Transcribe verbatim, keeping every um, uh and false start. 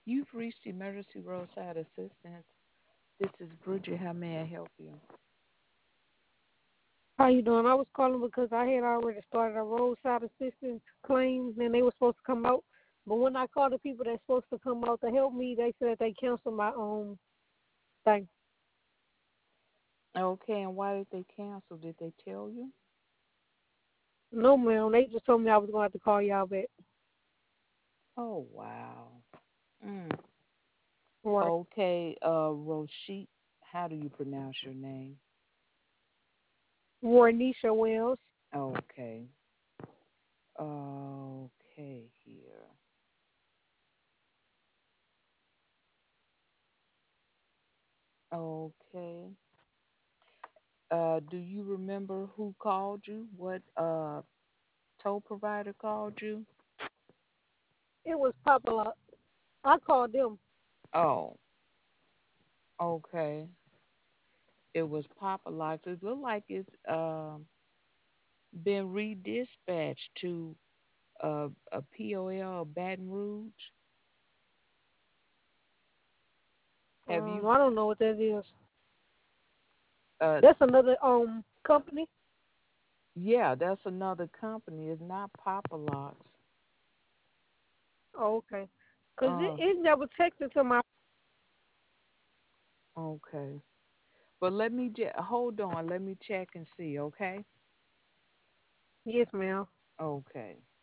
You've reached emergency roadside assistance. This is Bridget. How may I help you? How you doing? I was calling because I had already started a roadside assistance claim, and they were supposed to come out. But when I called the people that's supposed to come out to help me, they said they canceled my um thing. Okay, and why did they cancel? Did they tell you? No, ma'am. They just told me I was going to have to call y'all back. Oh, wow. Mm. Right. Okay, uh, Roshit, how do you pronounce your name? Warnisha Wells. Okay. Okay, here. Okay. Uh, do you remember who called you? What uh toll provider called you? It was popular. I called them. Oh, okay. It was Papa Locks. It looked like it's um been redispatched to uh, a P O L of Baton Rouge. Have Um, you? I don't know what that is. Uh, That's another um company. yeah, that's another company. It's not Papa Locks. Oh, okay. Cause it, Uh, it never texted to my. okay. But let me just hold on. Let me check and see. Okay. Yes, ma'am. Okay.